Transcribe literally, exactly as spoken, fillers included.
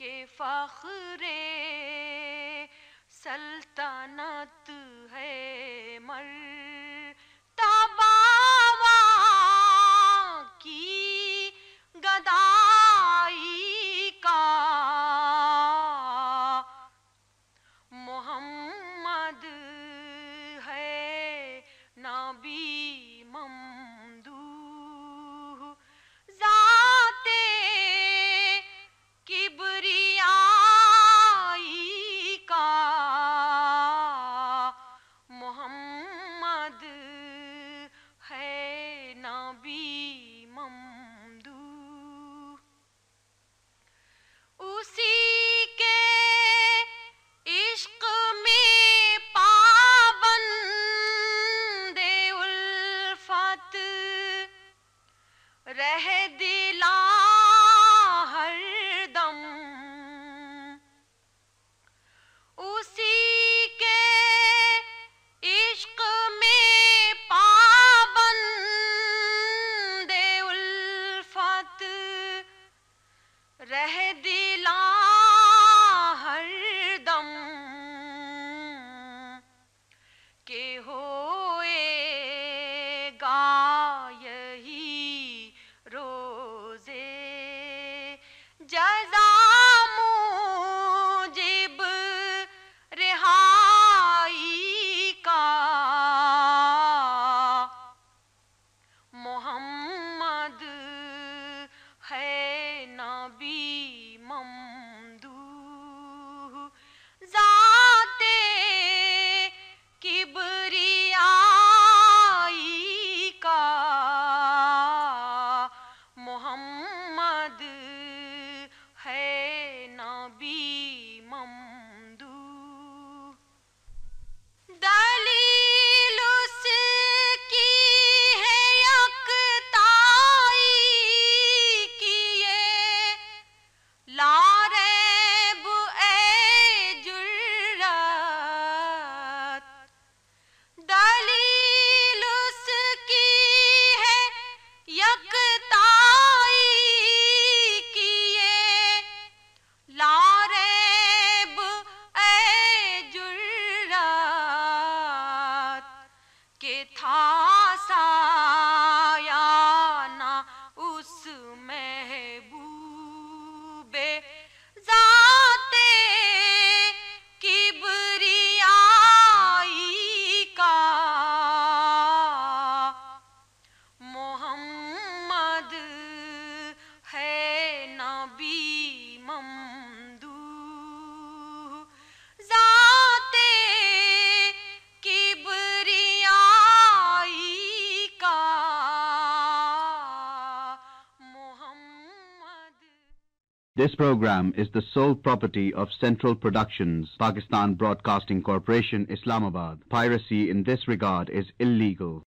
کہ فخر سلطنت ہے مرتبہ کی گدائی کا محمد ہے نبی ممدوح ذات کبریائی کا محمد ہے نبی ممدوح اسی کے عشق میں پابند الفت رہ دلا ہر دم اسی کے عشق میں پابند الفت رہ دلا ہر دم کہ ہوئے گا یہی روزے جزا موجب رہائی کا محمد ہے نبی ممدوح ذات کبریائی کا محمد ہے نبی ممدوح دلیل اس کی ہے یکتائی کی یہ لا ریب اے جرات دلیل اس کی ہے یکتائی کی یہ لا ریب اے جرات کہ تھا سایہ نہ اس محبوب ذات کبریائی کا محمد ہے نبی ممدوح ذات کبریائی کا محمد. This program is the sole property of Central Productions, Pakistan Broadcasting Corporation, Islamabad. Piracy in this regard is illegal.